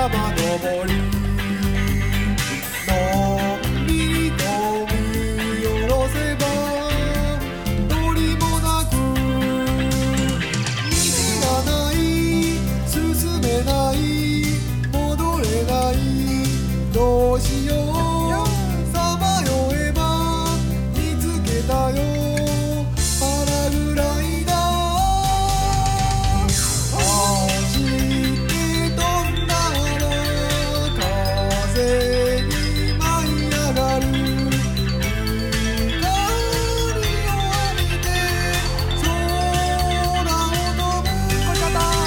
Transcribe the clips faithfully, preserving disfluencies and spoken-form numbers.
山登りのんびりと見下ろせば鳥もなく道がない進めない戻れないどうしようさまよえば見つけたよパラグライダー走って飛んだら風に舞い上がる光を浴びて空を飛ぶこちゃだ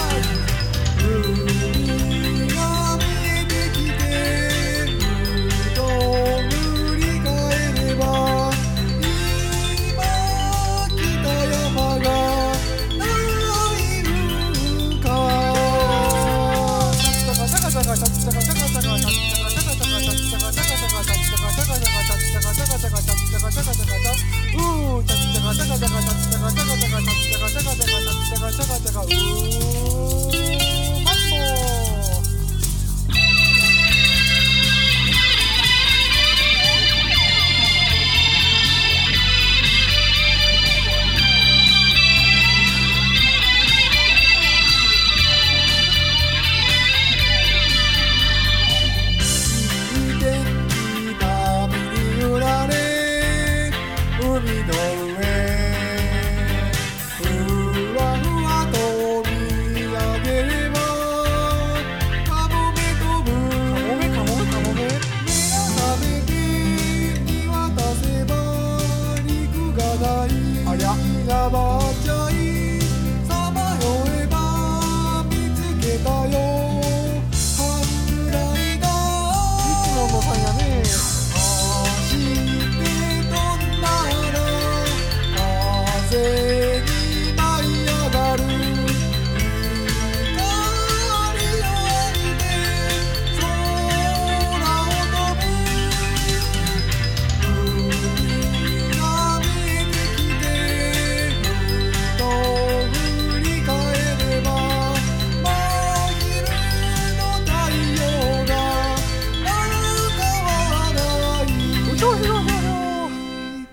海が見えてきてふと振り返れば今来た山がないるかうー